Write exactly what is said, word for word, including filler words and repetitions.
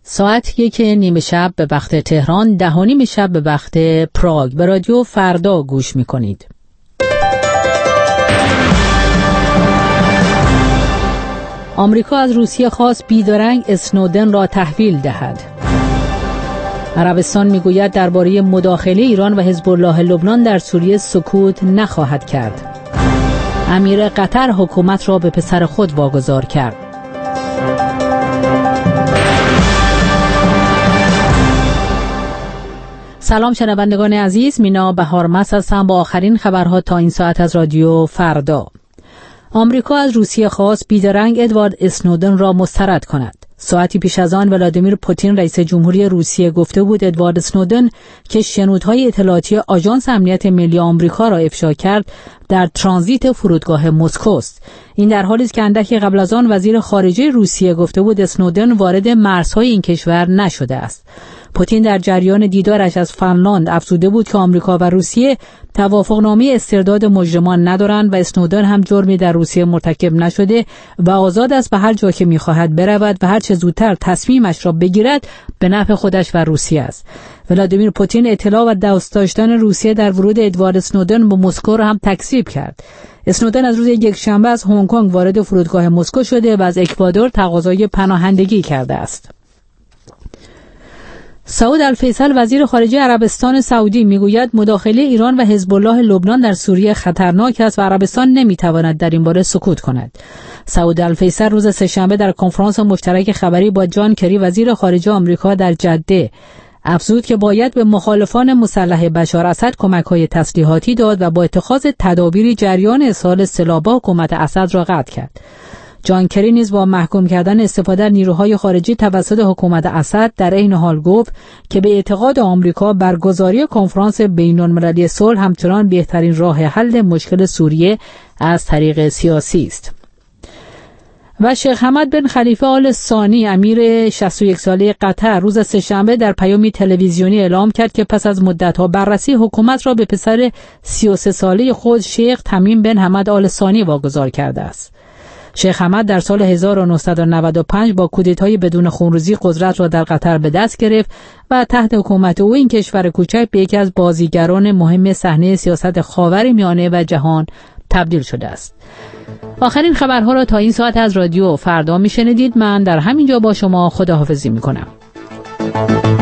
ساعت یک نیمه شب به وقت تهران، ده و نیم شب به وقت پراگ. به رادیو فردا گوش میکنید. آمریکا از روسیه خواست بیدرنگ اسنودن را تحویل دهد. عربستان میگوید درباره مداخله ایران و حزب الله لبنان در سوریه سکوت نخواهد کرد. امیر قطر حکومت را به پسر خود واگذار کرد. سلام شنوندگان عزیز، مینا بهارمس هستم با آخرین خبرها تا این ساعت از رادیو فردا. آمریکا از روسیه خواست بیدرنگ ادوارد اسنودن را مسترد کند. ساعتی پیش از آن ولادیمیر پوتین رئیس جمهوری روسیه گفته بود ادوارد اسنودن که شنودهای اطلاعاتی آژانس امنیت ملی آمریکا را افشا کرد در ترانزیت فرودگاه مسکو است. این در حالی است که اندکی قبل از آن وزیر خارجه روسیه گفته بود اسنودن وارد مرزهای این کشور نشده است. پوتین در جریان دیدارش از فنلاند افزوده بود که آمریکا و روسیه توافقنامه استرداد مجرمان ندارند و اسنودن هم جرمی در روسیه مرتکب نشده و آزاد است به هر جا که می‌خواهد برود و هر چه زودتر تصمیمش را بگیرد به نفع خودش و روسیه است. ولادیمیر پوتین اطلاع و دست داشتن روسیه در ورود ادوارد اسنودن به مسکو را هم تکذیب کرد. اسنودن از روز یکشنبه از هنگ کنگ وارد فرودگاه مسکو شده و از اکوادور تقاضای پناهندگی کرده است. سعود الفیصل وزیر خارجه عربستان سعودی میگوید مداخله ایران و حزب الله لبنان در سوریه خطرناک است و عربستان نمیتواند در این باره سکوت کند. سعود الفیصل روز سه‌شنبه در کنفرانس مشترک خبری با جان کری وزیر خارجه آمریکا در جده افزود که باید به مخالفان مسلح بشار اسد کمک‌های تسلیحاتی داد و با اتخاذ تدابیری جریان ارسال سلاح به حکومت اسد را قطع کرد. جان کری نیز با محکوم کردن استفاده از نیروهای خارجی توسط حکومت اسد در عین حال گفت که به اعتقاد آمریکا برگزاری کنفرانس بین‌المللی صلح همچنان بهترین راه حل مشکل سوریه از طریق سیاسی است. و شیخ حمد بن خلیفه آل ثانی امیر شصت و یک ساله قطر روز سه‌شنبه در پیامی تلویزیونی اعلام کرد که پس از مدت‌ها بررسی حکومت را به پسر سی و سه ساله خود شیخ تمیم بن حمد آل ثانی واگذار کرده است. شیخ حمد در سال هزار و نهصد و نود و پنج با کودتای بدون خونریزی قدرت را در قطر به دست گرفت و تحت حکومت او این کشور کوچک به یکی از بازیگران مهم صحنه سیاست خاورمیانه و جهان تبدیل شده است. آخرین خبرها را تا این ساعت از رادیو فردا میشنیدید. من در همینجا با شما خداحافظی میکنم.